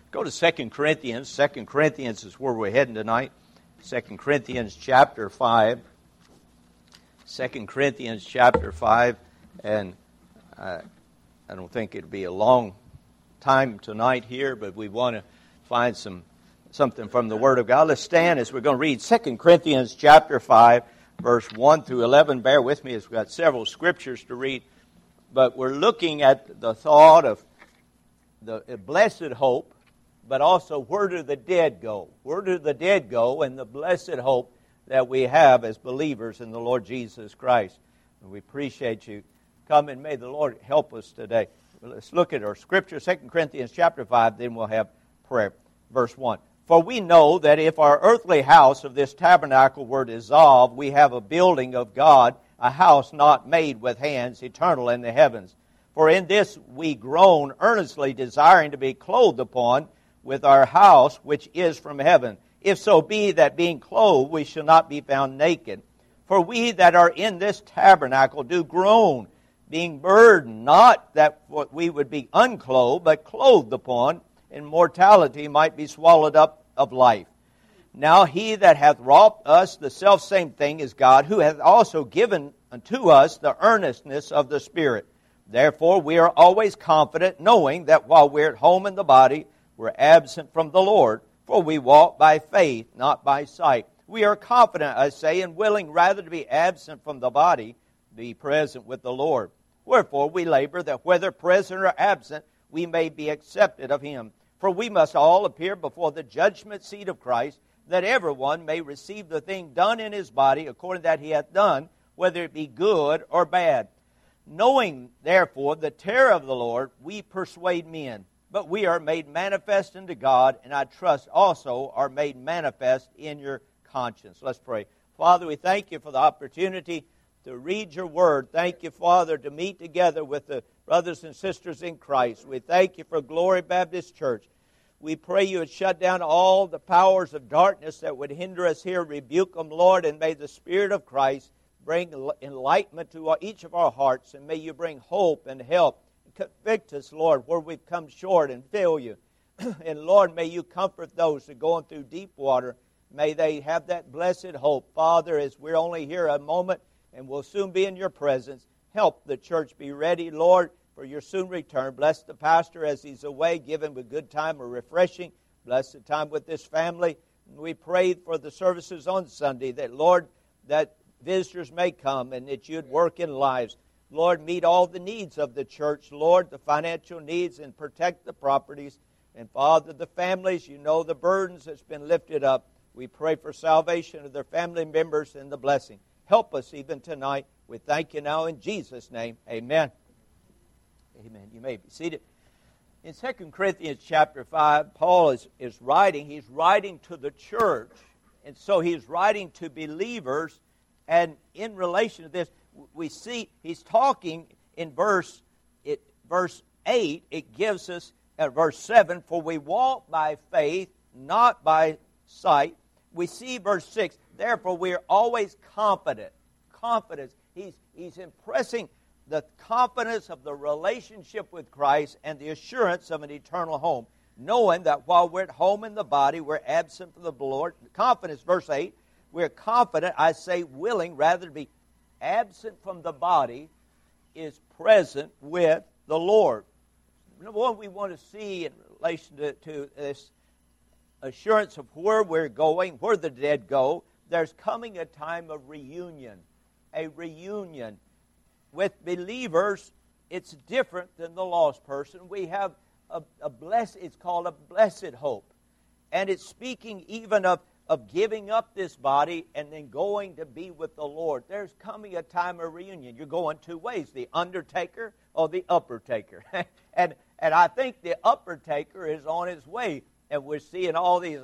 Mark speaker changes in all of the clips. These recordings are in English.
Speaker 1: Go to 2 Corinthians. 2 Corinthians is where we're heading tonight. 2 Corinthians chapter 5. 2 Corinthians chapter 5. And I don't think it'll be a long time tonight here, but we want to find something from the Word of God. Let's stand as we're going to read 2 Corinthians chapter 5, verse 1 through 11. Bear with me as we've got several scriptures to read. But we're looking at the thought of the blessed hope, but also where do the dead go? Where do the dead go, and the blessed hope that we have as believers in the Lord Jesus Christ. And we appreciate you coming. May the Lord help us today. Let's look at our scripture, 2 Corinthians chapter 5, then we'll have prayer. Verse 1. For we know that if our earthly house of this tabernacle were dissolved, we have a building of God, a house not made with hands, eternal in the heavens. For in this we groan, earnestly desiring to be clothed upon with our house which is from heaven. If so be that being clothed we shall not be found naked. For we that are in this tabernacle do groan, being burdened, not that we would be unclothed, but clothed upon, and mortality might be swallowed up of life. Now he that hath wrought us the selfsame thing is God, who hath also given unto us the earnestness of the Spirit. Therefore we are always confident, knowing that while we are at home in the body, we're absent from the Lord, for we walk by faith, not by sight. We are confident, I say, and willing rather to be absent from the body, be present with the Lord. Wherefore we labor that whether present or absent, we may be accepted of Him. For we must all appear before the judgment seat of Christ, that everyone may receive the thing done in his body according that he hath done, whether it be good or bad. Knowing, therefore, the terror of the Lord, we persuade men. But we are made manifest unto God, and I trust also are made manifest in your conscience. Let's pray. Father, we thank you for the opportunity to read your word. Thank you, Father, to meet together with the brothers and sisters in Christ. We thank you for Glory Baptist Church. We pray you would shut down all the powers of darkness that would hinder us here. Rebuke them, Lord, and may the Spirit of Christ bring enlightenment to each of our hearts, and may you bring hope and help. Convict us, Lord, where we've come short and fail you. And Lord, may you comfort those that are going through deep water. May they have that blessed hope. Father, as we're only here a moment and we'll soon be in your presence, help the church be ready, Lord, for your soon return. Bless the pastor as he's away. Give him a good time of refreshing. Bless the time with this family. And we pray for the services on Sunday that, Lord, that visitors may come and that you'd work in lives. Lord, meet all the needs of the church, Lord, the financial needs, and protect the properties. And Father, the families, you know the burdens that's been lifted up. We pray for salvation of their family members and the blessing. Help us even tonight. We thank you now in Jesus' name. Amen. Amen. You may be seated. In 2 Corinthians chapter 5, Paul is writing. He's writing to the church. And so he's writing to believers. And in relation to this, we see he's talking in verse 8. It gives us, at verse 7, for we walk by faith, not by sight. We see verse 6, therefore we are always confident. Confidence. He's impressing the confidence of the relationship with Christ and the assurance of an eternal home, knowing that while we're at home in the body, we're absent from the Lord. Confidence, verse 8, we're confident, I say willing, rather to be absent from the body is present with the Lord. Number one, we want to see in relation to this assurance of where we're going, where the dead go, there's coming a time of reunion. A reunion. With believers, it's different than the lost person. We have it's called a blessed hope. And it's speaking even of giving up this body and then going to be with the Lord. There's coming a time of reunion. You're going two ways, the undertaker or the upper taker. and I think the upper taker is on his way. And we're seeing all these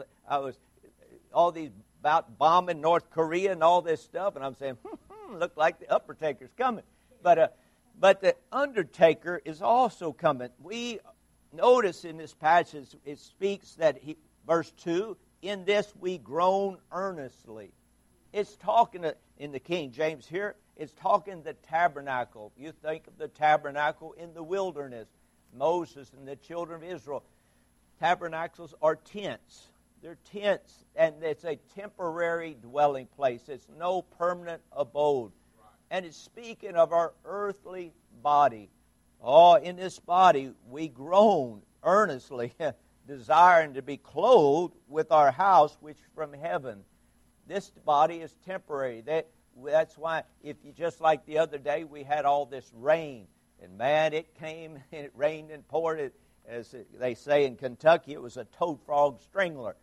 Speaker 1: about bombing North Korea and all this stuff. And I'm saying, look like the upper taker's coming. But the undertaker is also coming. We notice in this passage, it speaks that verse 2, in this we groan earnestly. It's talking in the King James here, it's talking the tabernacle. You think of the tabernacle in the wilderness. Moses and the children of Israel Tabernacles are tents. They're tents, and it's a temporary dwelling place. It's no permanent abode. And it's speaking of our earthly body. Oh, in this body we groan earnestly, desiring to be clothed with our house which from heaven. This body is temporary. That's why, if you, just like the other day, we had all this rain. And man, it came and it rained and poured. It, as they say in Kentucky, it was a toad frog strangler.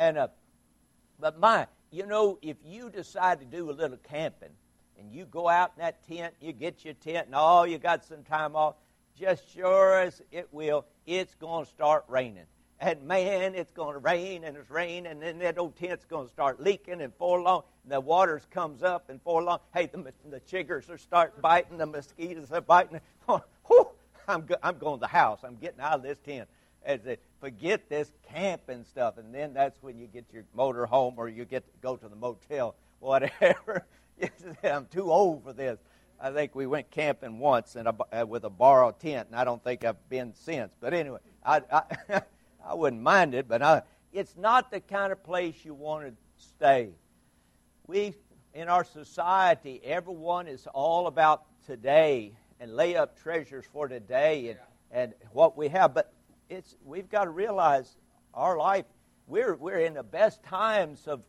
Speaker 1: But if you decide to do a little camping, and you go out in that tent, you get your tent, and you got some time off, just sure as it will, it's going to start raining. And man, it's going to rain, and it's raining, and then that old tent's going to start leaking, and before long, the water comes up, and before long, hey, the chiggers are start biting, the mosquitoes are biting. Whew, I'm going to the house. I'm getting out of this tent. As they forget this camping stuff, and then that's when you get your motor home, or you get to go to the motel, whatever. I'm too old for this. I think we went camping once with a borrowed tent, and I don't think I've been since. But anyway, I wouldn't mind it, but it's not the kind of place you want to stay. In our society, everyone is all about today and lay up treasures for today and what we have. But we've got to realize our life, we're in the best times of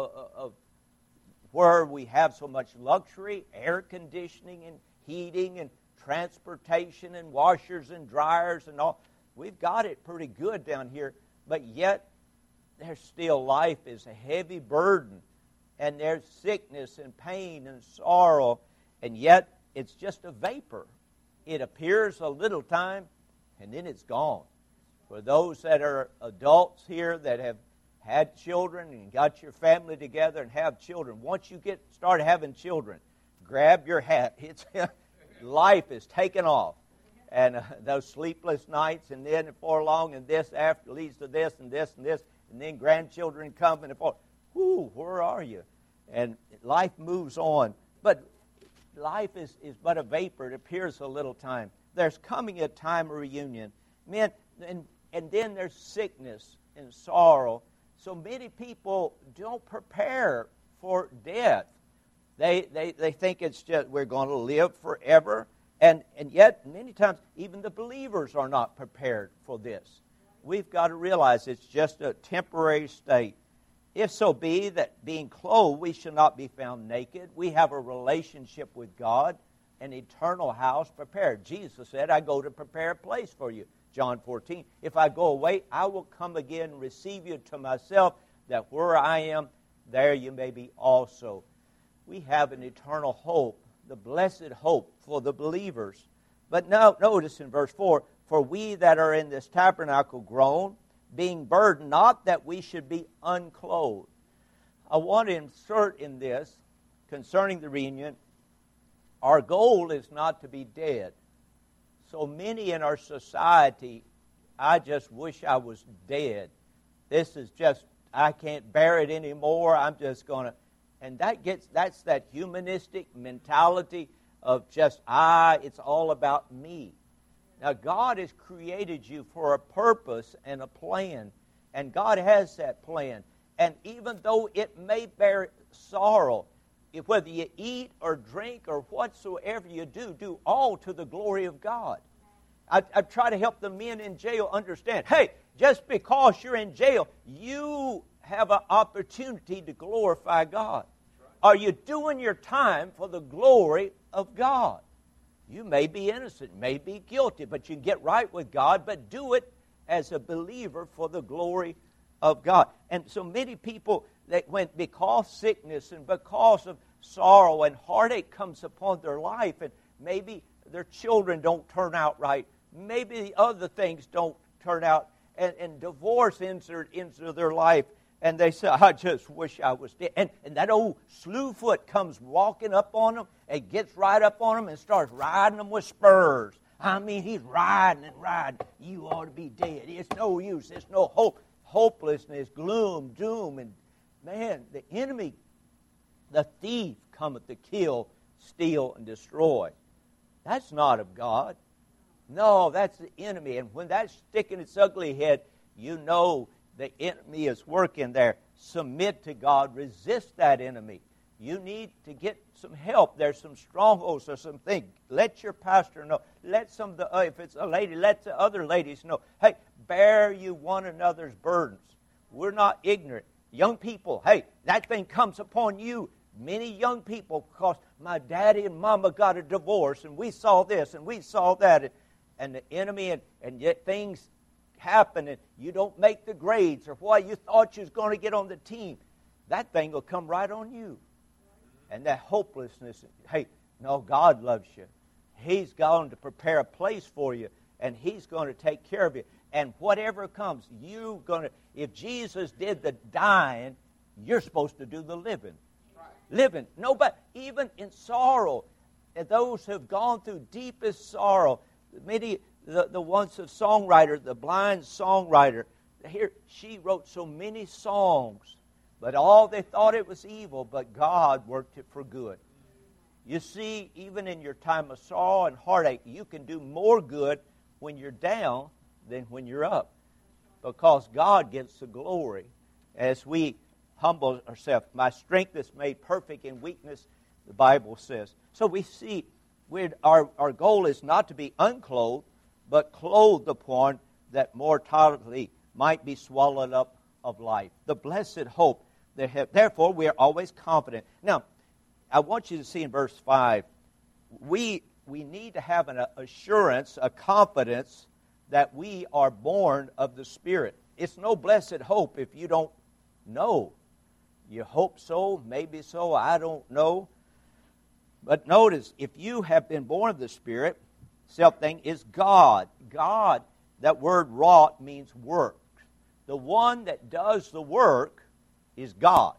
Speaker 1: where we have so much luxury, air conditioning and heating and transportation and washers and dryers and all. We've got it pretty good down here, but yet there's still life is a heavy burden, and there's sickness and pain and sorrow, and yet it's just a vapor. It appears a little time, and then it's gone. For those that are adults here that have had children and got your family together and have children, once you start having children, grab your hat. Life is taken off. And those sleepless nights, and then before long, and this after leads to this and this and this, and then grandchildren come, and where are you? And life moves on. But life is but a vapor. It appears a little time. There's coming a time of reunion. Men, and then there's sickness and sorrow. So many people don't prepare for death. They think it's just we're going to live forever. And yet, many times, even the believers are not prepared for this. We've got to realize it's just a temporary state. If so be that being clothed, we shall not be found naked. We have a relationship with God, an eternal house prepared. Jesus said, I go to prepare a place for you. John 14, if I go away, I will come again and receive you to myself, that where I am, there you may be also. We have an eternal hope, the blessed hope for the believers. But now, notice in verse 4, for we that are in this tabernacle groan, being burdened, not that we should be unclothed. I want to insert in this, concerning the reunion, our goal is not to be dead. So many in our society, I just wish I was dead. This is just, I can't bear it anymore. I'm just going to, and that's that humanistic mentality of just, it's all about me. Now, God has created you for a purpose and a plan, and God has that plan. And even though it may bear sorrow, whether you eat or drink or whatsoever you do all to the glory of God. I try to help the men in jail understand, hey, just because you're in jail, you have an opportunity to glorify God. Are you doing your time for the glory of God? You may be innocent, may be guilty, but you can get right with God, but do it as a believer for the glory of God. And so many people, because sickness and because of sorrow and heartache comes upon their life, and maybe their children don't turn out right, maybe the other things don't turn out, and divorce entered into their life, and they say, I just wish I was dead. And that old slewfoot comes walking up on them and gets right up on them and starts riding them with spurs. I mean, he's riding and riding. You ought to be dead. It's no use. It's no hope. Hopelessness, gloom, doom. And man, the enemy, the thief cometh to kill, steal, and destroy. That's not of God. No, that's the enemy. And when that's sticking its ugly head, You know the enemy is working there. Submit to God. Resist that enemy. You need to get some help. There's some strongholds or some things. Let your pastor know. Let some of the, if it's a lady, let the other ladies know. Hey, bear you one another's burdens. We're not ignorant. Young people, hey, that thing comes upon you. Many young people, because my daddy and mama got a divorce, and we saw this and we saw that, and the enemy, and yet things happen, and you don't make the grades, or why you thought you was going to get on the team. That thing will come right on you. And that hopelessness, hey, no, God loves you. He's going to prepare a place for you, and He's going to take care of you. And whatever comes, you're going to, if Jesus did the dying, you're supposed to do the living. Right. Living. Nobody, even in sorrow, those who have gone through deepest sorrow, many, the ones of songwriter, the blind songwriter, here, she wrote so many songs, but all they thought it was evil, but God worked it for good. You see, even in your time of sorrow and heartache, you can do more good when you're down than when you're up, because God gets the glory as we humble ourselves. My strength is made perfect in weakness, the Bible says. So we see our goal is not to be unclothed, but clothed upon, that mortality might be swallowed up of life. The blessed hope. Therefore, we are always confident. Now, I want you to see in verse 5, we need to have an assurance, a confidence that we are born of the Spirit. It's no blessed hope if you don't know. You hope so, maybe so, I don't know. But notice, if you have been born of the Spirit, self-thing is God. God, that word wrought means work. The one that does the work is God,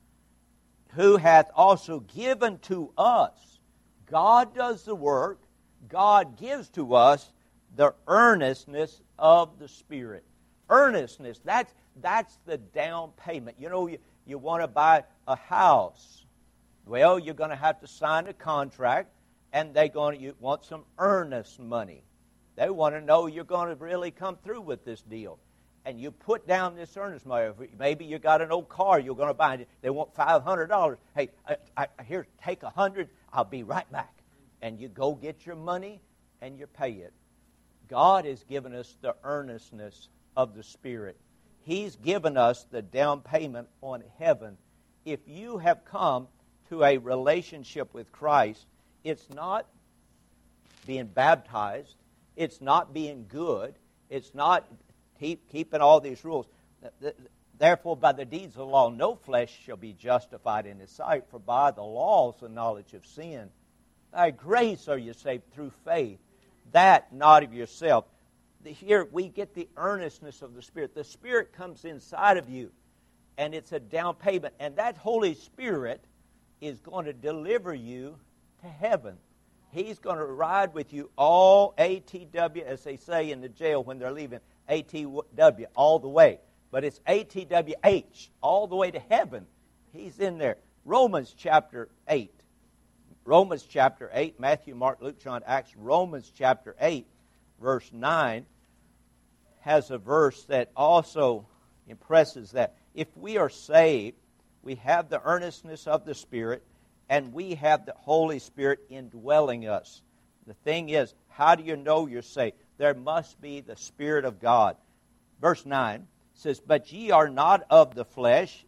Speaker 1: who hath also given to us. God does the work. God gives to us the earnestness of the Spirit. Earnestness, that's the down payment. You know, you want to buy a house. Well, you're going to have to sign a contract, and you want some earnest money. They want to know you're going to really come through with this deal. And you put down this earnest money. Maybe you got an old car you're going to buy. They want $500. Hey, here, take $100. I'll be right back. And you go get your money and you pay it. God has given us the earnestness of the Spirit. He's given us the down payment on heaven. If you have come to a relationship with Christ, it's not being baptized. It's not being good. It's not keeping all these rules. Therefore, by the deeds of the law, no flesh shall be justified in His sight, for by the law is the knowledge of sin. By grace are you saved through faith, that not of yourself. Here we get the earnestness of the Spirit. The Spirit comes inside of you, and it's a down payment. And that Holy Spirit is going to deliver you to heaven. He's going to ride with you all ATW, as they say in the jail when they're leaving, ATW, all the way. But it's ATWH, all the way to heaven. He's in there. Romans chapter 8. Romans chapter 8, Matthew, Mark, Luke, John, Acts. Romans chapter 8, verse 9, has a verse that also impresses that. If we are saved, we have the earnestness of the Spirit, and we have the Holy Spirit indwelling us. The thing is, how do you know you're saved? There must be the Spirit of God. Verse 9 says, but ye are not of the flesh,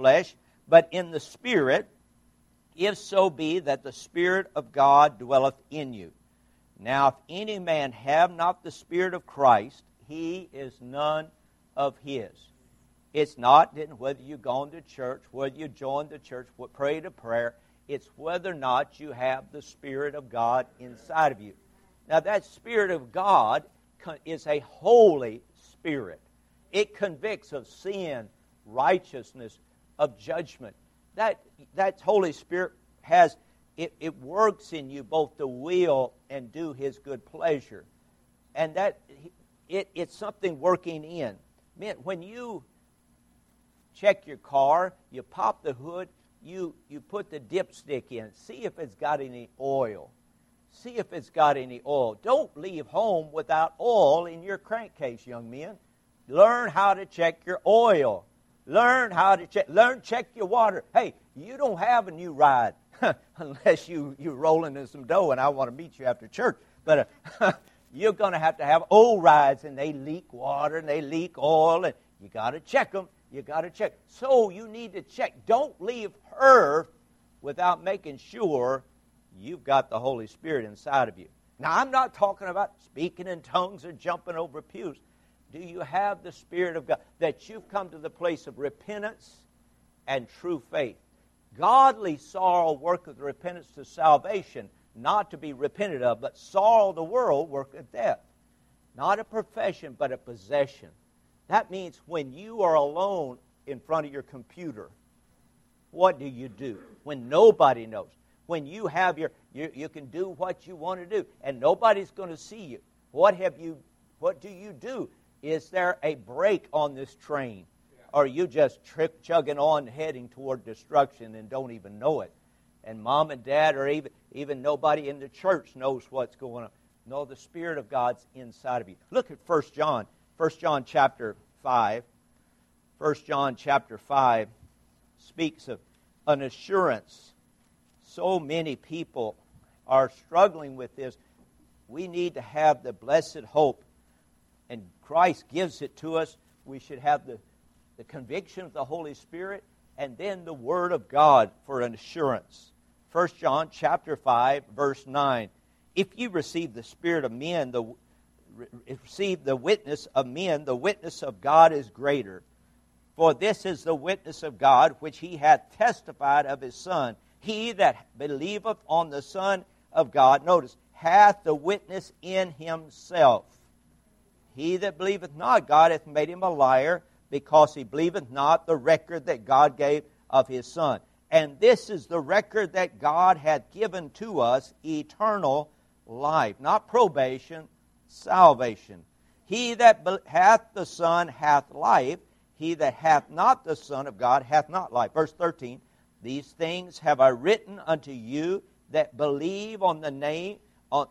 Speaker 1: but in the Spirit, if so be that the Spirit of God dwelleth in you. Now, if any man have not the Spirit of Christ, he is none of His. It's not whether you've gone to church, whether you joined the church, prayed a prayer. It's whether or not you have the Spirit of God inside of you. Now, that Spirit of God is a Holy Spirit. It convicts of sin, righteousness, of judgment. That Holy Spirit has, it works in you both to will and do His good pleasure. And that it's something working in. Man, when you check your car, you pop the hood, you put the dipstick in. See if it's got any oil. See if it's got any oil. Don't leave home without oil in your crankcase, young men. Learn how to check your oil. Learn check your water. Hey, you don't have a new ride unless you're rolling in some dough and I want to meet you after church. But you're going to have old rides, and they leak water and they leak oil, and you got to check them. You got to check. So you need to check. Don't leave her without making sure you've got the Holy Spirit inside of you. Now, I'm not talking about speaking in tongues or jumping over pews. Do you have the Spirit of God? That you've come to the place of repentance and true faith. Godly sorrow worketh repentance to salvation, not to be repented of, but sorrow of the world worketh death. Not a profession, but a possession. That means when you are alone in front of your computer, what do you do? When nobody knows. When you have you can do what you want to do, and nobody's going to see you. What do you do? Is there a brake on this train? Or are you just chugging on, heading toward destruction and don't even know it? And mom and dad, or even nobody in the church knows what's going on. No, the Spirit of God's inside of you. Look at 1 John. 1 John chapter 5. 1 John chapter 5 speaks of an assurance. So many people are struggling with this. We need to have the blessed hope, and Christ gives it to us. We should have the conviction of the Holy Spirit, and then the Word of God for an assurance. 1 John chapter 5, verse 9. If you receive the spirit of men, receive the witness of men, the witness of God is greater. For this is the witness of God, which he hath testified of his Son. He that believeth on the Son of God, notice, hath the witness in himself. He that believeth not God hath made him a liar, because he believeth not the record that God gave of his Son. And this is the record that God hath given to us, eternal life. Not probation, salvation. He that hath the Son hath life. He that hath not the Son of God hath not life. Verse 13, these things have I written unto you that believe on the name of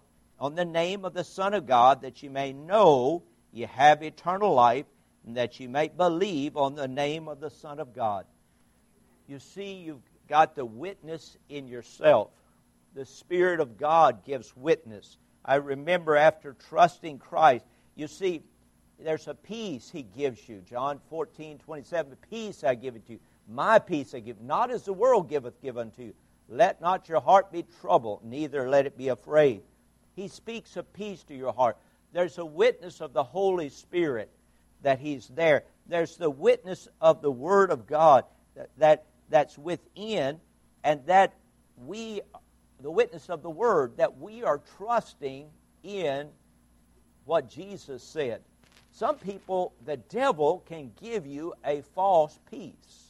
Speaker 1: the Son of God, that ye may know ye have eternal life, and that ye may believe on the name of the Son of God. You see, you've got the witness in yourself. The Spirit of God gives witness. I remember after trusting Christ, you see, there's a peace He gives you. John 14:27, peace I give it to you. My peace I give, not as the world giveth, give unto you. Let not your heart be troubled, neither let it be afraid. He speaks of peace to your heart. There's a witness of the Holy Spirit that He's there. There's the witness of the Word of God that's within, and that the witness of the Word, that we are trusting in what Jesus said. Some people, the devil can give you a false peace.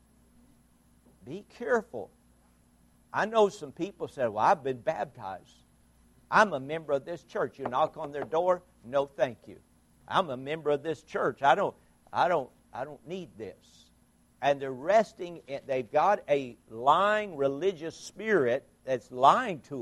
Speaker 1: Be careful. I know some people say, well, I've been baptized. I'm a member of this church. You knock on their door, no thank you. I'm a member of this church. I don't need this. And they're resting, they've got a lying religious spirit that's lying to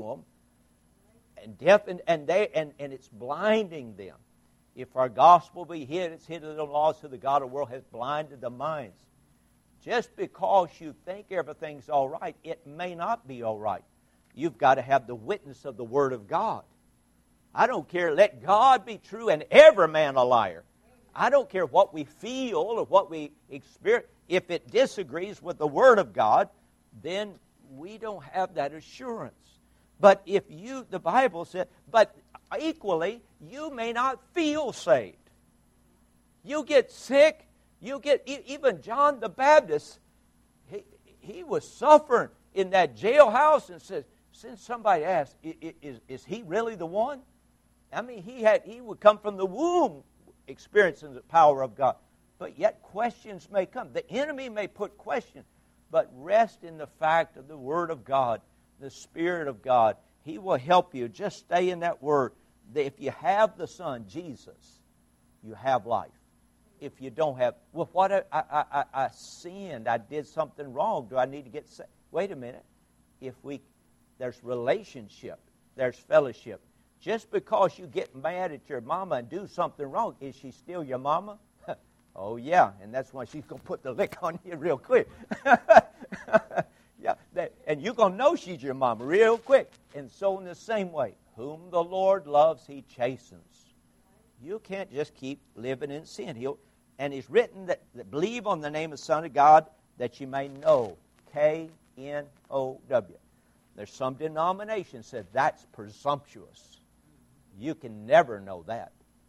Speaker 1: them, and it's blinding them. If our gospel be hid, it's hid in the laws, so the God of the world has blinded the minds. Just because you think everything's all right, it may not be all right. You've got to have the witness of the Word of God. I don't care. Let God be true and every man a liar. I don't care what we feel or what we experience. If it disagrees with the Word of God, then we don't have that assurance. But if the Bible said, but equally, you may not feel saved. You get sick. Even John the Baptist, he was suffering in that jailhouse, and says, since somebody asked, is he really the one? I mean, he would come from the womb experiencing the power of God. But yet questions may come. The enemy may put questions, but rest in the fact of the Word of God, the Spirit of God. He will help you. Just stay in that Word. If you have the Son, Jesus, you have life. If you don't have, well, what I sinned, I did something wrong. Do I need to get saved? Wait a minute. There's relationship, there's fellowship. Just because you get mad at your mama and do something wrong, is she still your mama? Oh, yeah, and that's why she's going to put the lick on you real quick. Yeah, and you're going to know she's your mama real quick. And so in the same way, whom the Lord loves, He chastens. You can't just keep living in sin. And it's written that believe on the name of the Son of God that you may know. K-N-O-W. There's some denominations that said that's presumptuous. You can never know that.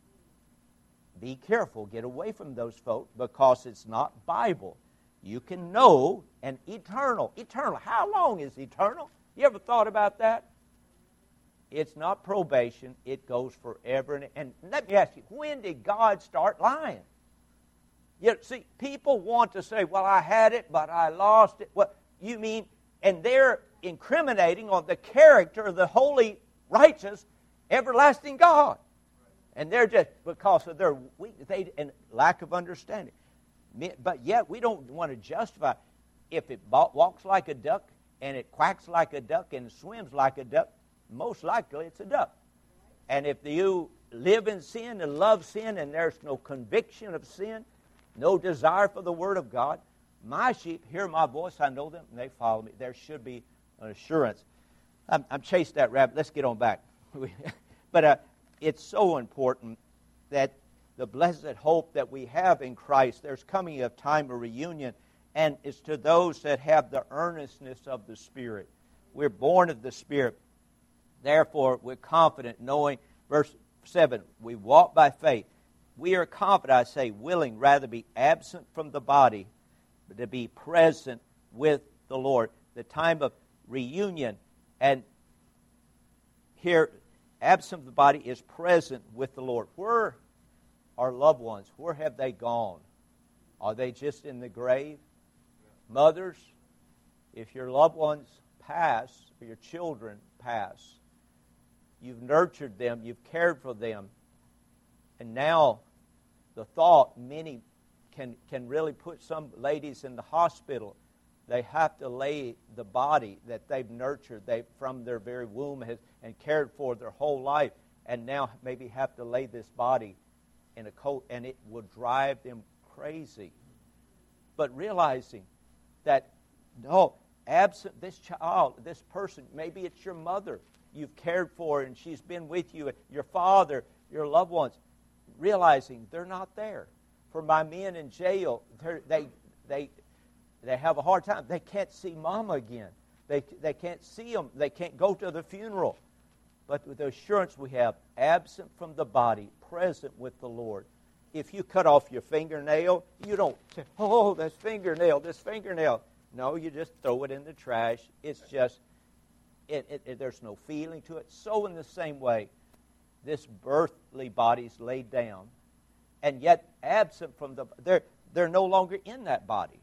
Speaker 1: Be careful. Get away from those folk because it's not Bible. You can know an eternal. Eternal. How long is eternal? You ever thought about that? It's not probation. It goes forever. And let me ask you, when did God start lying? You see, people want to say, well, I had it, but I lost it. Well, you mean, and they're incriminating on the character of the holy, righteous, everlasting God. And they're just, because of their weakness and lack of understanding. But yet, we don't want to justify. If it walks like a duck, and it quacks like a duck, and swims like a duck, most likely it's a duck. And if you live in sin and love sin, and there's no conviction of sin, no desire for the Word of God, my sheep hear my voice, I know them, and they follow me. There should be an assurance. I'm chased that rabbit. Let's get on back. But it's so important that the blessed hope that we have in Christ, there's coming a time of reunion, and it's to those that have the earnestness of the Spirit. We're born of the Spirit. Therefore, we're confident, knowing, verse 7, we walk by faith. We are confident, I say, willing rather be absent from the body, but to be present with the Lord. The time of reunion, and here, absent from the body is present with the Lord. Where are loved ones? Where have they gone? Are they just in the grave? Mothers, if your loved ones pass, or your children pass, you've nurtured them, you've cared for them, and now the thought, many can really put some ladies in the hospital. They have to lay the body that they've nurtured from their very womb and cared for their whole life, and now maybe have to lay this body in a coat, and it will drive them crazy. But realizing that, no, absent this child, this person, maybe it's your mother you've cared for, and she's been with you, your father, your loved ones, realizing they're not there. For my men in jail, they have a hard time. They can't see Mama again. They can't see them. They can't go to the funeral. But with the assurance we have, absent from the body, present with the Lord. If you cut off your fingernail, you don't say, oh, this fingernail. No, you just throw it in the trash. It's just, there's no feeling to it. So in the same way, this earthly body's laid down, and yet absent from they're no longer in that body.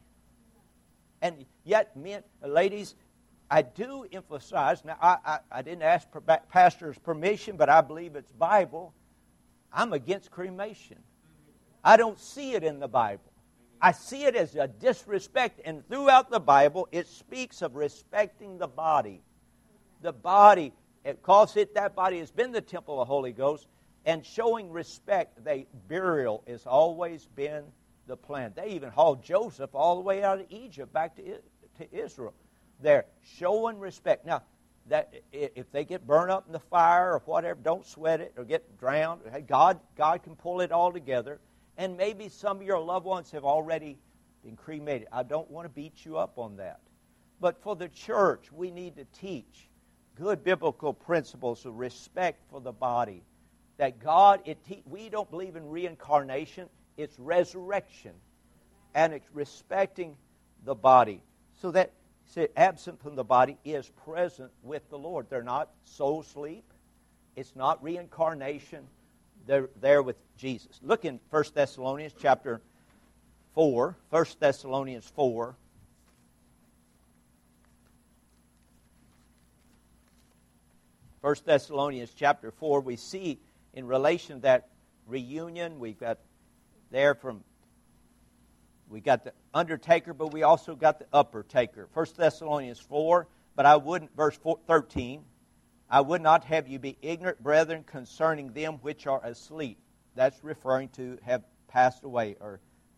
Speaker 1: And yet, men, ladies, I do emphasize, now I didn't ask pastor's permission, but I believe it's Bible. I'm against cremation. I don't see it in the Bible. I see it as a disrespect, and throughout the Bible, it speaks of respecting the body. The body, because that body has been the temple of the Holy Ghost, and showing respect, burial has always been the plan. They even hauled Joseph all the way out of Egypt back to Israel. They're showing respect. Now, that if they get burned up in the fire or whatever, don't sweat it or get drowned. God can pull it all together. And maybe some of your loved ones have already been cremated. I don't want to beat you up on that. But for the church, we need to teach good biblical principles of respect for the body. That we don't believe in reincarnation. It's resurrection. And it's respecting the body. So that absent from the body is present with the Lord. They're not soul sleep. It's not reincarnation. They're there with Jesus. Look in 1 Thessalonians chapter 4. 1 Thessalonians 4. First Thessalonians chapter 4, we see in relation to that reunion, we got the undertaker, but we also got the upper taker. 1 Thessalonians 4, but I wouldn't, verse 13, I would not have you be ignorant, brethren, concerning them which are asleep. That's referring to have passed away or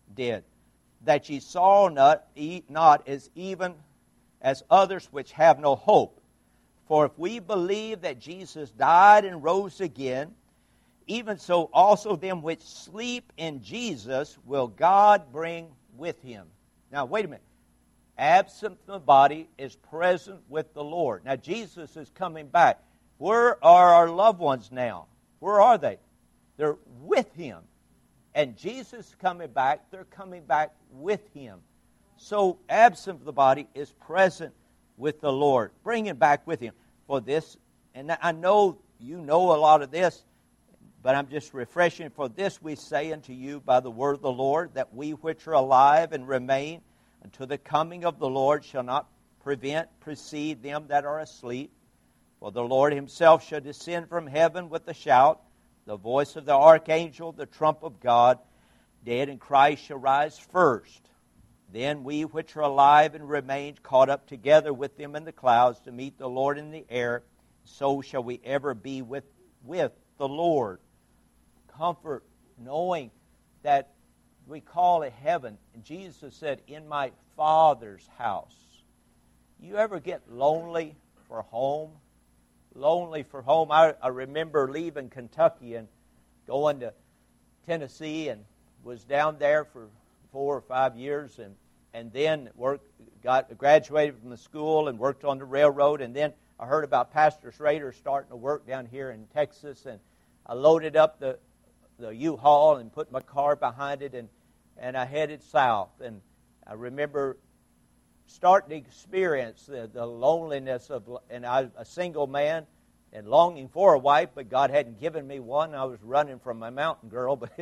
Speaker 1: dead, that ye sorrow not as even as others which have no hope. For if we believe that Jesus died and rose again, even so also them which sleep in Jesus will God bring with him. Now, wait a minute. Absent from the body is present with the Lord. Now, Jesus is coming back. Where are our loved ones now? Where are they? They're with him. And Jesus is coming back. They're coming back with him. So, absent from the body is present with the Lord. Bring him back with him. For this, and I know you know a lot of this, but I'm just refreshing. For this we say unto you by the word of the Lord, that we which are alive and remain until the coming of the Lord shall not precede them that are asleep. For the Lord himself shall descend from heaven with a shout, the voice of the archangel, the trump of God. Dead in Christ shall rise first. Then we which are alive and remain caught up together with them in the clouds to meet the Lord in the air. So shall we ever be with the Lord. Comfort knowing that we call it heaven. And Jesus said, in my Father's house. You ever get lonely for home? Lonely for home. I remember leaving Kentucky and going to Tennessee and was down there for 4 or 5 years and then graduated from the school and worked on the railroad. And then I heard about Pastor Schrader starting to work down here in Texas, and I loaded up the U-Haul and put my car behind it, and I headed south. And I remember starting to experience the loneliness and I was a single man and longing for a wife, but God hadn't given me one. I was running from my mountain girl, but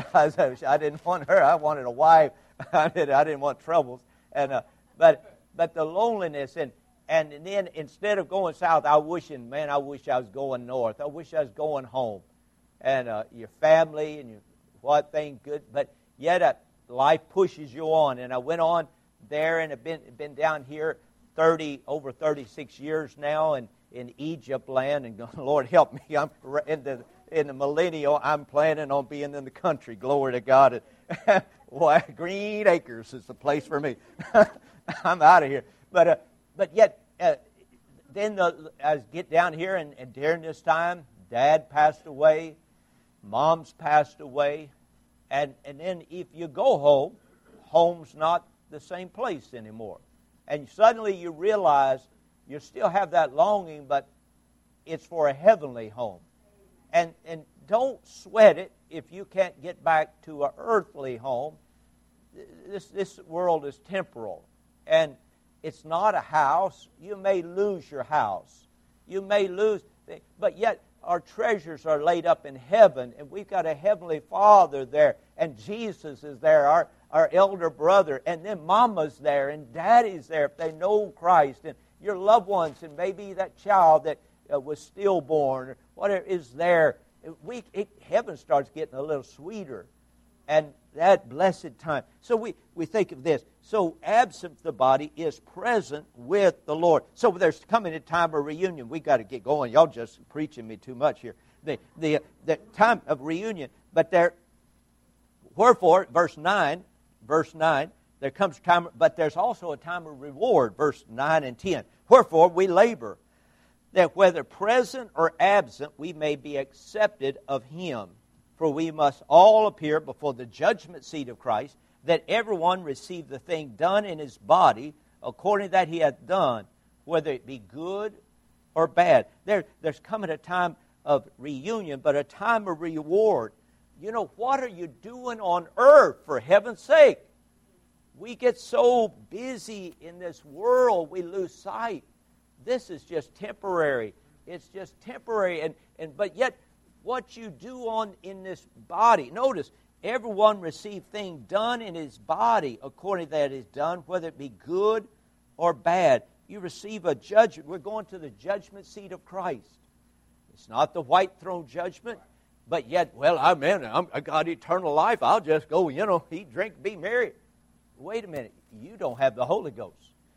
Speaker 1: I didn't want her. I wanted a wife. I didn't want troubles. And but the loneliness and then instead of going south, I wish I was going north. I wish I was going home. And your family and what thing good, but yet life pushes you on. And I went on there and have been down here over 36 years now, and in Egypt land, and Lord help me, I'm in the millennial. I'm planning on being in the country. Glory to God. Boy, Green Acres is the place for me. I'm out of here. But yet, then I get down here, and during this time, Dad passed away, Mom's passed away, and then if you go home, home's not the same place anymore. And suddenly you realize you still have that longing, but it's for a heavenly home. And don't sweat it if you can't get back to an earthly home. This world is temporal, and it's not a house. You may lose your house. You may lose, but yet our treasures are laid up in heaven, and we've got a heavenly Father there, and Jesus is there, our elder brother, and then Mama's there, and Daddy's there if they know Christ, and your loved ones, and maybe that child that was stillborn, or whatever is there. Heaven starts getting a little sweeter, and that blessed time. So we think of this. So absent the body is present with the Lord. So there's coming a time of reunion. We've got to get going. Y'all just preaching me too much here. The time of reunion. But wherefore, verse 9, there comes time, but there's also a time of reward, verse 9 and 10. Wherefore we labor, that whether present or absent, we may be accepted of Him. For we must all appear before the judgment seat of Christ, that everyone receive the thing done in his body according that he hath done, whether it be good or bad. There's coming a time of reunion, but a time of reward. You know, what are you doing on earth, for heaven's sake? We get so busy in this world, we lose sight. This is just temporary. It's just temporary, but yet what you do in this body. Notice, everyone receive thing done in his body according to that is done, whether it be good or bad. You receive a judgment. We're going to the judgment seat of Christ. It's not the white throne judgment, but yet, I got eternal life. I'll just go, eat, drink, be merry. Wait a minute. You don't have the Holy Ghost.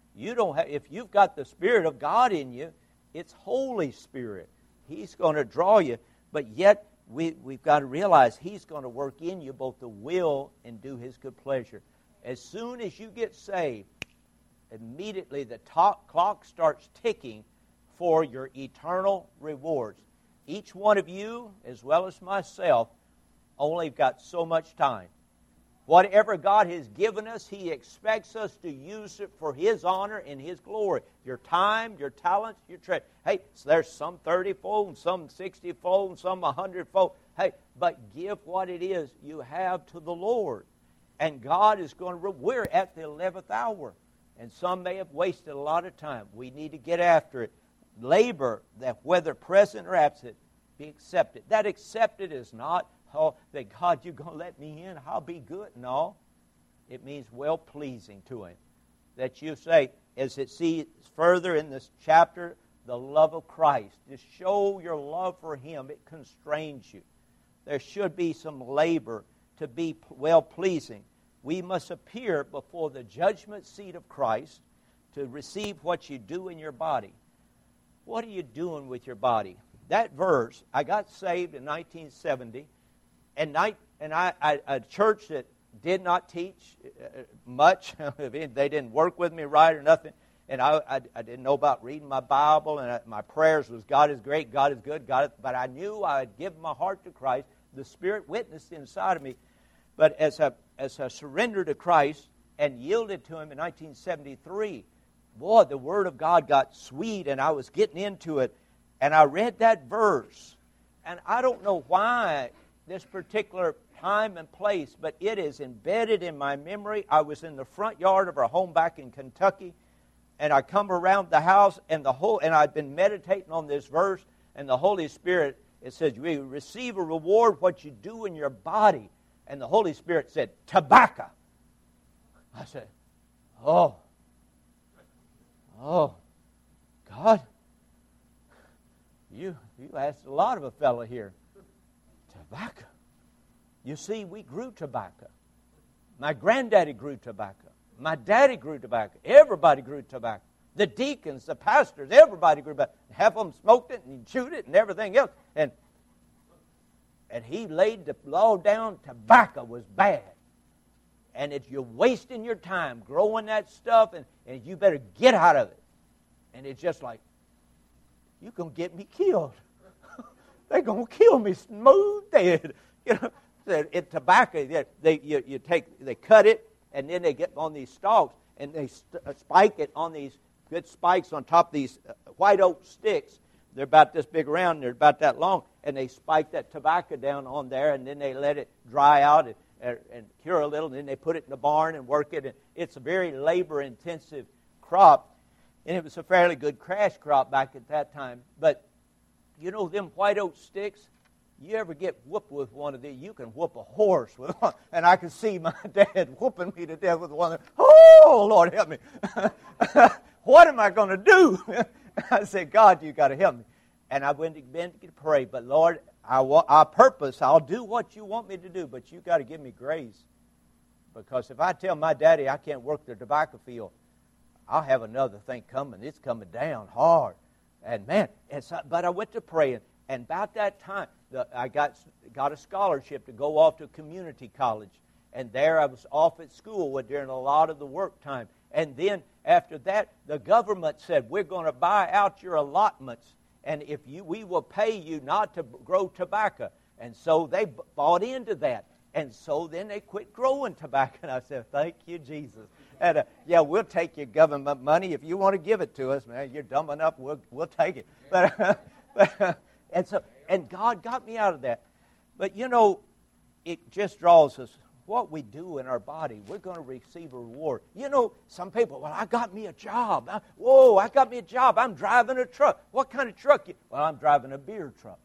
Speaker 1: If you've got the Spirit of God in you, it's Holy Spirit. He's going to draw you. But yet, we've got to realize He's going to work in you both the will and do His good pleasure. As soon as you get saved, immediately the clock starts ticking for your eternal rewards. Each one of you, as well as myself, only got so much time. Whatever God has given us, He expects us to use it for His honor and His glory. Your time, your talents, your treasure. Hey, so there's some 30-fold, and some 60-fold, and some 100-fold. Hey, but give what it is you have to the Lord. And God is going to... We're at the 11th hour. And some may have wasted a lot of time. We need to get after it. Labor, that whether present or absent, be accepted. That accepted is not, oh, that God, you're going to let me in, I'll be good. No. It means well-pleasing to Him. That you say, as it sees further in this chapter, the love of Christ. To show your love for Him, it constrains you. There should be some labor to be well-pleasing. We must appear before the judgment seat of Christ to receive what you do in your body. What are you doing with your body? That verse, I got saved in 1970, and a church that did not teach much, they didn't work with me right or nothing, and I didn't know about reading my Bible, and my prayers was, God is great, God is good, but I knew I had given my heart to Christ. The Spirit witnessed inside of me. But as I surrendered to Christ and yielded to Him in 1973, boy, the Word of God got sweet, and I was getting into it. And I read that verse, and I don't know why this particular time and place, but it is embedded in my memory. I was in the front yard of our home back in Kentucky, and I come around the house, and I've been meditating on this verse, and the Holy Spirit, it says, you receive a reward what you do in your body. And the Holy Spirit said, tobacco. I said, oh, God, you asked a lot of a fellow here. Tobacco. You see, we grew tobacco. My granddaddy grew tobacco. My daddy grew tobacco. Everybody grew tobacco. The deacons, the pastors, everybody grew tobacco. Half of them smoked it and chewed it and everything else. And he laid the law down, tobacco was bad. And if you're wasting your time growing that stuff, and you better get out of it. And it's just like, you're going to get me killed. They're going to kill me smooth dead. You know, tobacco, they cut it, and then they get on these stalks, and they spike it on these good spikes on top of these white oak sticks. They're about this big around, they're about that long, and they spike that tobacco down on there, and then they let it dry out and cure a little, and then they put it in the barn and work it. And it's a very labor-intensive crop, and it was a fairly good cash crop back at that time. But, you know, them white oak sticks, you ever get whooped with one of these, you can whoop a horse with one. And I can see my dad whooping me to death with one of them. Oh, Lord, help me. What am I going to do? I said, God, you got to help me. And I went to pray, but Lord, I'll do what you want me to do, but you got to give me grace. Because if I tell my daddy I can't work the tobacco field, I'll have another thing coming. It's coming down hard. And man, but I went to praying, and about that time, I got a scholarship to go off to community college. And there I was off at school during a lot of the work time. And then after that, the government said, we're going to buy out your allotments, and we will pay you not to grow tobacco. And so they bought into that. And so then they quit growing tobacco. And I said, thank you, Jesus. And yeah, we'll take your government money. If you want to give it to us, man, you're dumb enough, we'll take it. And God got me out of that. But, you know, it just draws us. What we do in our body, we're going to receive a reward. You know, some people, well, I got me a job. I got me a job. I'm driving a truck. What kind of truck? Well, I'm driving a beer truck.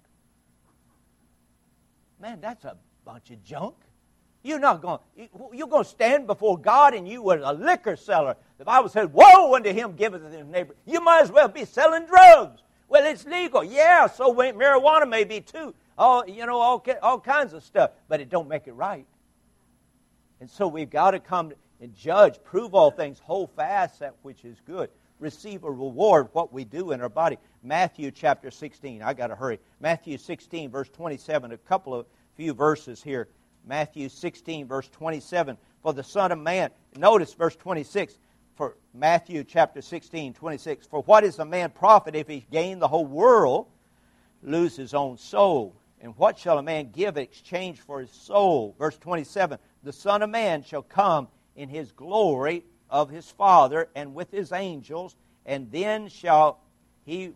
Speaker 1: Man, that's a bunch of junk. You're going to stand before God, and you were a liquor seller. The Bible says, woe unto him giveth his neighbor. You might as well be selling drugs. Well, it's legal. Yeah, so marijuana may be too. All kinds of stuff. But it don't make it right. And so we've got to come and judge, prove all things, hold fast that which is good. receive a reward what we do in our body. Matthew chapter 16. I got to hurry. Matthew 16, verse 27. Few verses here. Matthew 16, verse 27. For the Son of Man, notice verse 26. For Matthew chapter 16, 26. For what is a man profit if he gain the whole world, lose his own soul? And what shall a man give in exchange for his soul? Verse 27. The Son of Man shall come in his glory of his Father and with his angels, and then he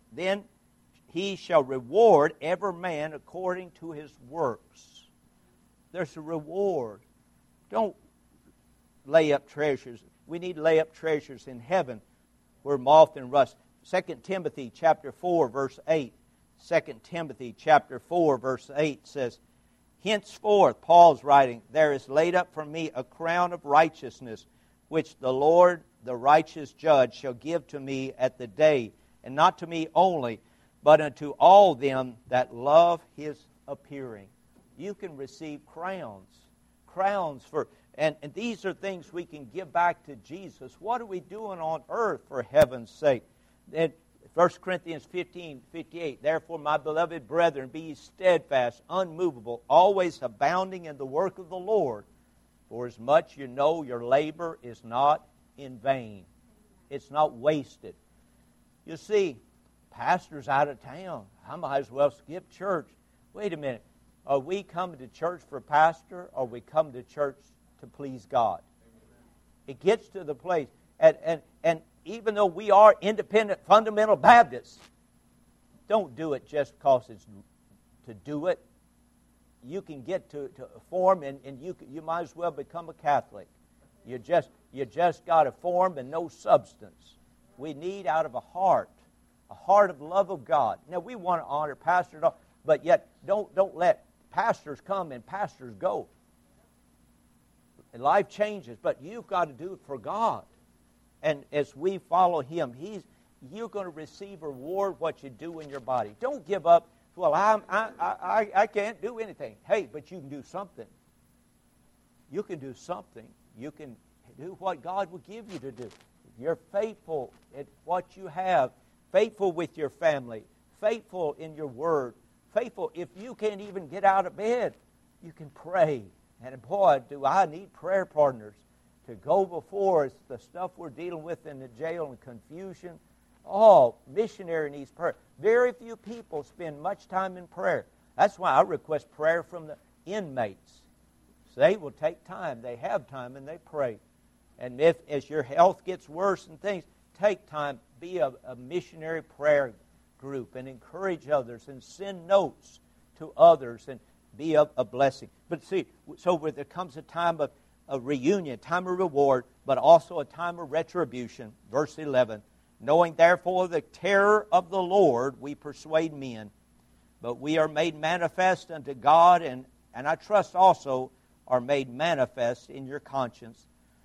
Speaker 1: shall reward every man according to his works. There's a reward. Don't lay up treasures. We need to lay up treasures in heaven where moth and rust. 2 Timothy chapter 4, verse 8. 2 Timothy chapter 4, verse 8 says, Henceforth, Paul's writing, there is laid up for me a crown of righteousness, which the Lord, the righteous judge, shall give to me at the day, and not to me only, but unto all them that love his appearing. You can receive crowns. Crowns for, and these are things we can give back to Jesus. What are we doing on earth for heaven's sake? And 1 Corinthians 15:58, therefore, my beloved brethren, be ye steadfast, unmovable, always abounding in the work of the Lord, for as much you know your labor is not in vain. It's not wasted. You see, pastor's out of town. I might as well skip church. Wait a minute. Are we coming to church for a pastor, or are we coming to church to please God? It gets to the place, and even though we are independent fundamental Baptists, don't do it just because it's to do it. You can get to a form, and you might as well become a Catholic. You just got a form and no substance. We need out of a heart of love of God. Now we want to honor pastors, but yet don't let pastors come and pastors go. And life changes, but you've got to do it for God. And as we follow Him, you're going to receive a reward what you do in your body. Don't give up. Well, I can't do anything. Hey, but you can do something. You can do something. You can do what God will give you to do. You're faithful at what you have, faithful with your family, faithful in your word, faithful. If you can't even get out of bed, you can pray. And boy, do I need prayer partners to go before us, the stuff we're dealing with in the jail and confusion. Oh, missionary needs prayer. Very few people spend much time in prayer. That's why I request prayer from the inmates. So they will take time. They have time and they pray. And as your health gets worse and things, take time. Be a missionary prayer group and encourage others and send notes to others and be a blessing. But see, so there comes a time of a reunion, time of reward, but also a time of retribution. Verse 11, knowing therefore the terror of the Lord, we persuade men, but we are made manifest unto God, and I trust also are made manifest in your conscience.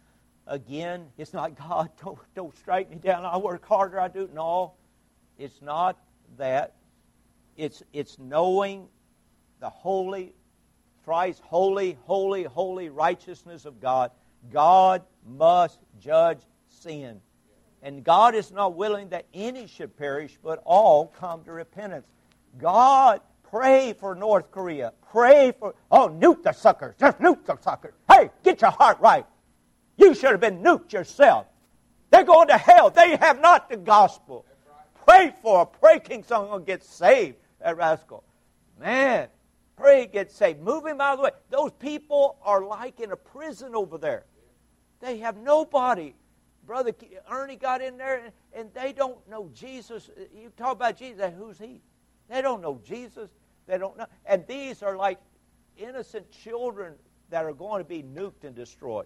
Speaker 1: Again, it's not God, don't strike me down, I work harder, I do. No, it's not that. It's knowing the holy, thrice holy, holy, holy righteousness of God. God must judge sin. And God is not willing that any should perish, but all come to repentance. God, pray for North Korea. Pray for, nuke the suckers. Just nuke the suckers. Hey, get your heart right. You should have been nuked yourself. They're going to hell. They have not the gospel. Pray for, pray King Solomon gets saved, that rascal. Man, pray he gets saved. Move him out of the way. Those people are like in a prison over there. They have nobody. Brother Ernie got in there, and they don't know Jesus. You talk about Jesus, who's he? They don't know Jesus. They don't know. And these are like innocent children that are going to be nuked and destroyed.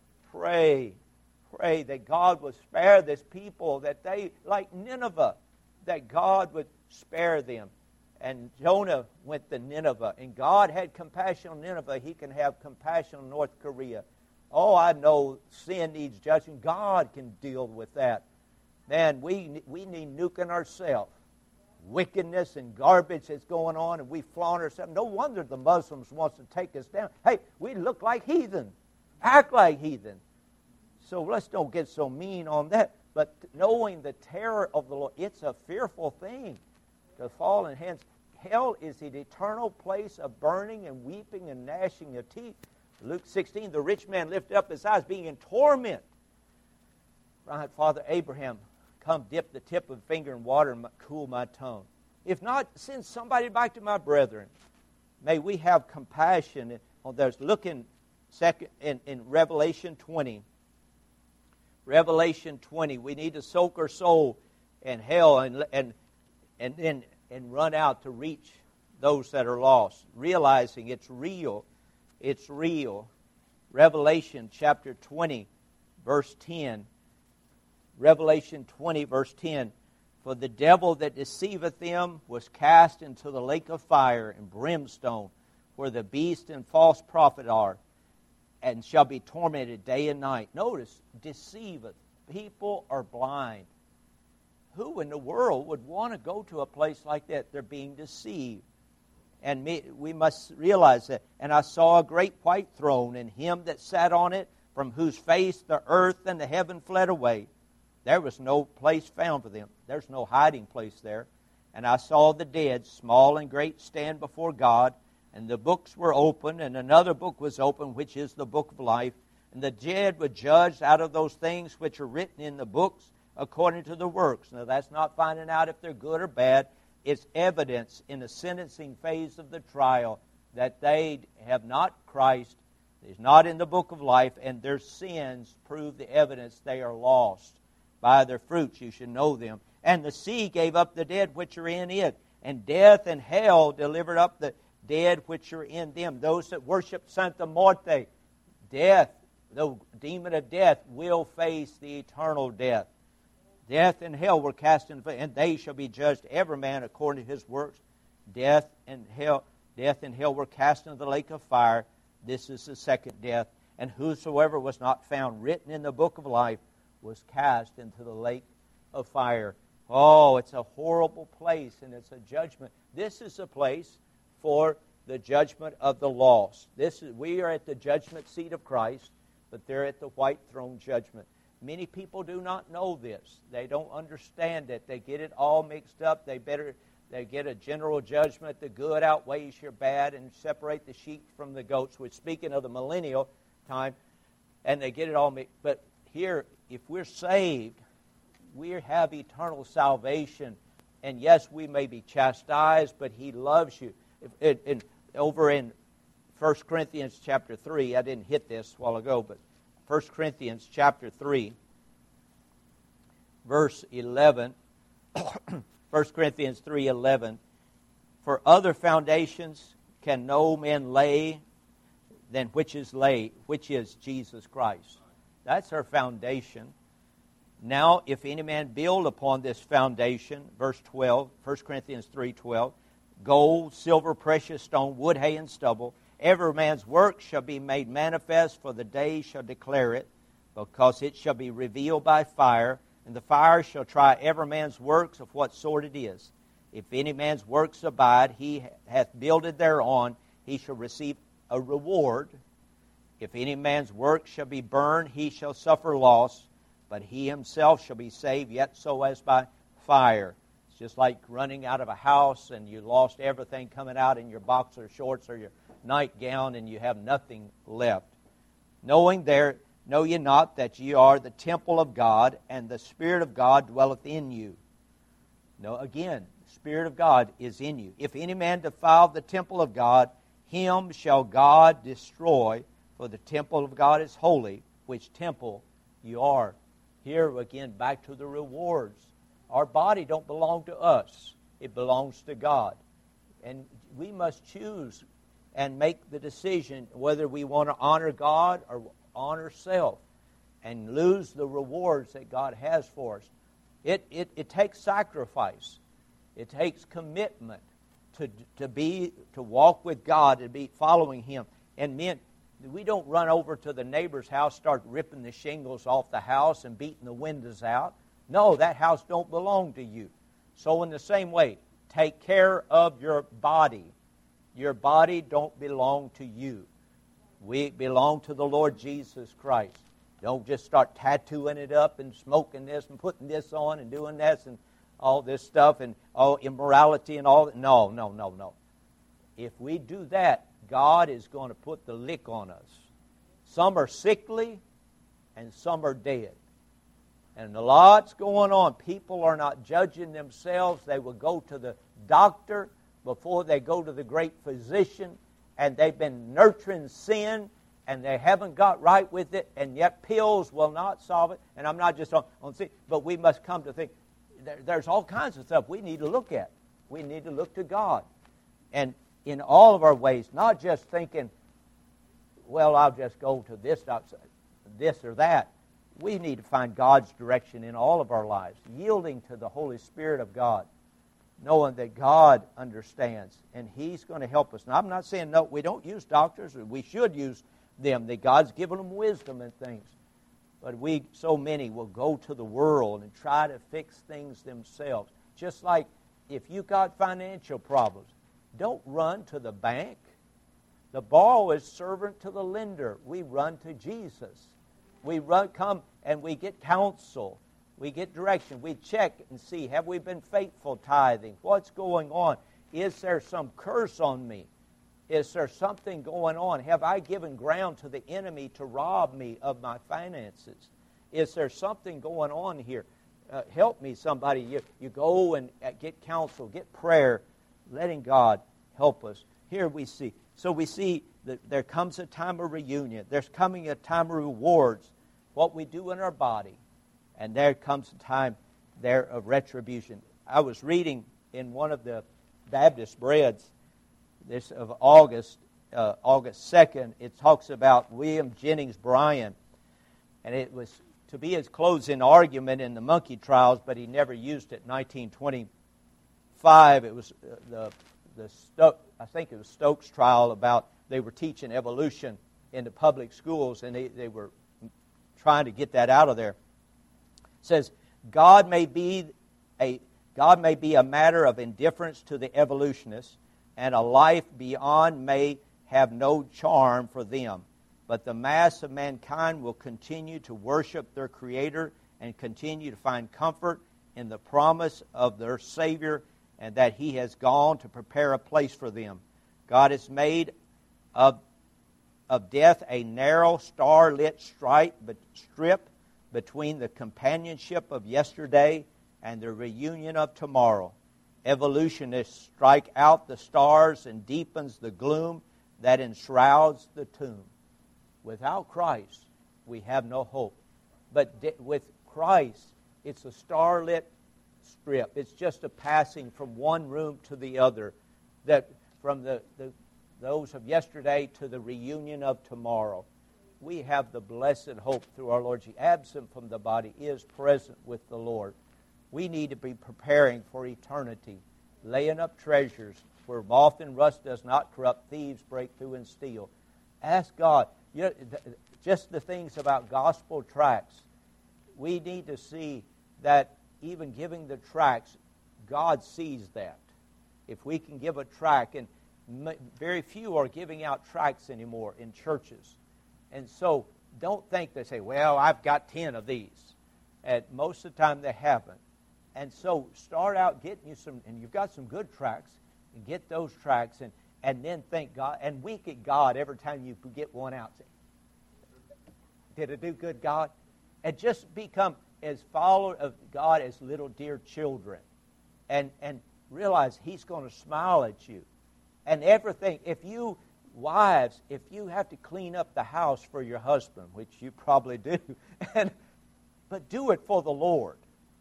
Speaker 1: Pray that God would spare this people, that they, like Nineveh, that God would spare them. And Jonah went to Nineveh, and God had compassion on Nineveh. He can have compassion on North Korea. Oh, I know sin needs judgment. God can deal with that. Man, we need nuking ourselves. Wickedness and garbage that's going on, and we flaunt ourselves. No wonder the Muslims want to take us down. Hey, we look like heathen. Act like heathen. So let's don't get so mean on that. But knowing the terror of the Lord, it's a fearful thing to fall in hands. Hell is an eternal place of burning and weeping and gnashing of teeth. Luke 16, the rich man lifted up his eyes, being in torment. Right, Father Abraham, come dip the tip of a finger in water and cool my tongue. If not, send somebody back to my brethren. May we have compassion on those. Look in Revelation 20. Revelation 20. We need to soak our soul in hell and run out to reach those that are lost, realizing it's real. It's real. Revelation chapter 20, verse 10. Revelation 20, verse 10. For the devil that deceiveth them was cast into the lake of fire and brimstone, where the beast and false prophet are, and shall be tormented day and night. Notice, deceiveth. People are blind. Who in the world would want to go to a place like that? They're being deceived. And we must realize that. And I saw a great white throne, and him that sat on it, from whose face the earth and the heaven fled away. There was no place found for them. There's no hiding place there. And I saw the dead, small and great, stand before God, and the books were opened, and another book was opened, which is the book of life. And the dead were judged out of those things which are written in the books according to the works. Now, that's not finding out if they're good or bad. It's evidence in the sentencing phase of the trial that they have not Christ, is not in the book of life, and their sins prove the evidence they are lost. By their fruits you should know them. And the sea gave up the dead which are in it, and death and hell delivered up the dead which are in them. Those that worship Santa Muerte, death, the demon of death, will face the eternal death. Death and hell were cast into, and they shall be judged every man according to his works. Death and hell were cast into the lake of fire. This is the second death. And whosoever was not found written in the book of life was cast into the lake of fire. Oh, it's a horrible place, and it's a judgment. This is a place for the judgment of the lost. We are at the judgment seat of Christ, but they're at the white throne judgment. Many people do not know this. They don't understand it. They get it all mixed up. They get a general judgment. The good outweighs your bad, and separate the sheep from the goats, which, speaking of the millennial time, and they get it all mixed. But here, if we're saved, we have eternal salvation. And yes, we may be chastised, but He loves you. Over in 1 Corinthians chapter 3, I didn't hit this a while ago, but 1 Corinthians chapter 3, verse 11. 1 Corinthians 3:11. For other foundations can no man lay than which is Jesus Christ. That's our foundation. Now, if any man build upon this foundation, verse 12, 1 Corinthians 3:12, gold, silver, precious stone, wood, hay, and stubble, every man's work shall be made manifest, for the day shall declare it, because it shall be revealed by fire, and the fire shall try every man's works of what sort it is. If any man's works abide, he hath builded thereon, he shall receive a reward. If any man's work shall be burned, he shall suffer loss, but he himself shall be saved, yet so as by fire. It's just like running out of a house and you lost everything coming out in your boxer shorts or your nightgown, and you have nothing left. Know ye not that ye are the temple of God, and the Spirit of God dwelleth in you? No, again, the Spirit of God is in you. If any man defile the temple of God, him shall God destroy, for the temple of God is holy, which temple you are. Here again, back to the rewards. Our body don't belong to us. It belongs to God. And we must choose and make the decision whether we want to honor God or honor self, and lose the rewards that God has for us. It takes sacrifice. It takes commitment to walk with God and be following Him. And men, we don't run over to the neighbor's house, start ripping the shingles off the house and beating the windows out. No, that house don't belong to you. So in the same way, take care of your body. Your body don't belong to you. We belong to the Lord Jesus Christ. Don't just start tattooing it up and smoking this and putting this on and doing this and all this stuff and all immorality and all that. No, no, no, no. If we do that, God is going to put the lick on us. Some are sickly and some are dead. And a lot's going on. People are not judging themselves. They will go to the doctor before they go to the great physician, and they've been nurturing sin, and they haven't got right with it, and yet pills will not solve it. And I'm not just on sin, but we must come to think there's all kinds of stuff we need to look at. We need to look to God. And in all of our ways, not just thinking, well, I'll just go to this doctor, this or that. We need to find God's direction in all of our lives, yielding to the Holy Spirit of God, knowing that God understands, and He's going to help us. Now, I'm not saying, no, we don't use doctors. We should use them, that God's given them wisdom and things. But so many will go to the world and try to fix things themselves. Just like if you got financial problems, don't run to the bank. The borrower is servant to the lender. We run to Jesus. We come and we get counsel. We get direction. We check and see, have we been faithful tithing? What's going on? Is there some curse on me? Is there something going on? Have I given ground to the enemy to rob me of my finances? Is there something going on here? Help me, somebody. You go and get counsel, get prayer, letting God help us. Here we see. So we see that there comes a time of reunion. There's coming a time of rewards, what we do in our body. And there comes a time there of retribution. I was reading in one of the Baptist breads, this of August 2nd, it talks about William Jennings Bryan. And it was to be his closing argument in the monkey trials, but he never used it. In 1925, it was I think it was Stokes trial about they were teaching evolution in the public schools, and they were trying to get that out of there. It says, God may be a matter of indifference to the evolutionists, and a life beyond may have no charm for them. But the mass of mankind will continue to worship their Creator and continue to find comfort in the promise of their Savior and that He has gone to prepare a place for them. God has made of death a narrow, star-lit strip between the companionship of yesterday and the reunion of tomorrow. Evolutionists strike out the stars and deepens the gloom that enshrouds the tomb. Without Christ, we have no hope. But with Christ, it's a starlit strip. It's just a passing from one room to the other, that from those of yesterday to the reunion of tomorrow. We have the blessed hope through our Lord Jesus. Absent from the body is present with the Lord. We need to be preparing for eternity, laying up treasures where moth and rust does not corrupt, thieves break through and steal. Ask God. Just the things about gospel tracts, we need to see that even giving the tracts, God sees that. If we can give a tract, and very few are giving out tracts anymore in churches. And so don't think they say, well, I've got 10 of these. And most of the time they haven't. And so start out getting you some, and you've got some good tracts, and get those tracts, and then thank God, and wink at God every time you get one out. Say, did it do good, God? And just become as followers of God as little dear children. And realize He's going to smile at you. And everything, if you, wives, if you have to clean up the house for your husband, which you probably do, but do it for the Lord.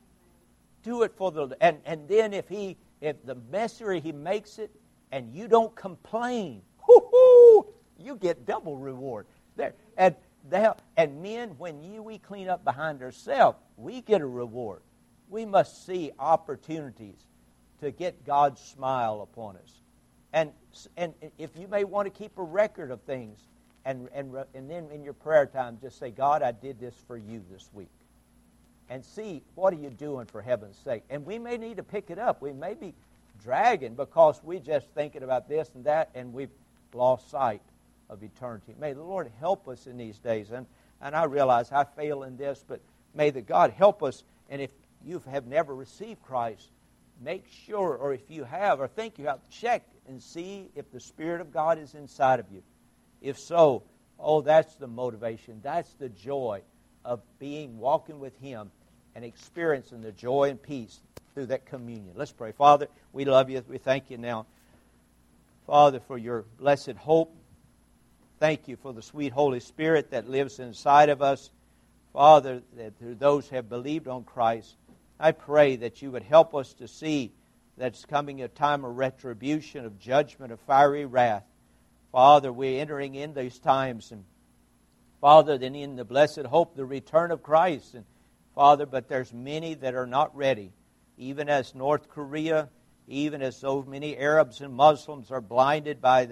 Speaker 1: Do it for the, and then if the messier he makes it, and you don't complain, you get double reward. There. And men, when we clean up behind ourselves, we get a reward. We must see opportunities to get God's smile upon us. And if you may want to keep a record of things, and then in your prayer time, just say, God, I did this for you this week. And see, what are you doing for heaven's sake? And we may need to pick it up. We may be dragging because we're just thinking about this and that, and we've lost sight of eternity. May the Lord help us in these days. And and I realize I fail in this, but may the God help us. And if you have never received Christ, make sure, or if you have, or think you have, check and see if the Spirit of God is inside of you. If so, that's the motivation. That's the joy of walking with Him and experiencing the joy and peace through that communion. Let's pray. Father, we love you. We thank you now, Father, for your blessed hope. Thank you for the sweet Holy Spirit that lives inside of us. Father, that through those who have believed on Christ, I pray that you would help us to see that it's coming a time of retribution, of judgment, of fiery wrath. Father, we're entering in these times, and Father, then in the blessed hope, the return of Christ. And Father, but there's many that are not ready, even as North Korea, even as so many Arabs and Muslims are blinded by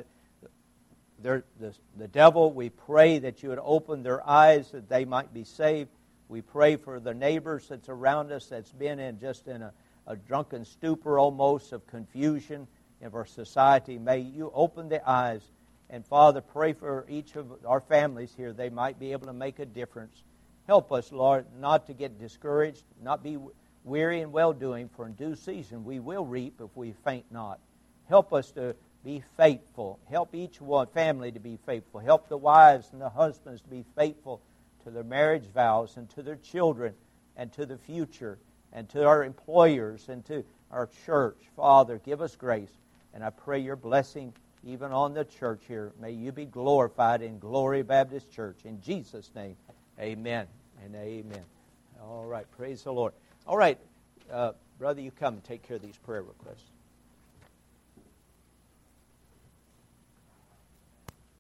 Speaker 1: the devil. We pray that you would open their eyes that they might be saved. We pray for the neighbors that's around us that's been in a drunken stupor almost of confusion of our society. May you open the eyes. And Father, pray for each of our families here. They might be able to make a difference. Help us, Lord, not to get discouraged, not be weary in well-doing, for in due season we will reap if we faint not. Help us to be faithful. Help each one family to be faithful. Help the wives and the husbands to be faithful to their marriage vows and to their children and to the future and to our employers and to our church. Father, give us grace. And I pray your blessing even on the church here. May you be glorified in Glory Baptist Church. In Jesus' name, amen and amen. All right, praise the Lord. All right, brother, you come and take care of these prayer requests.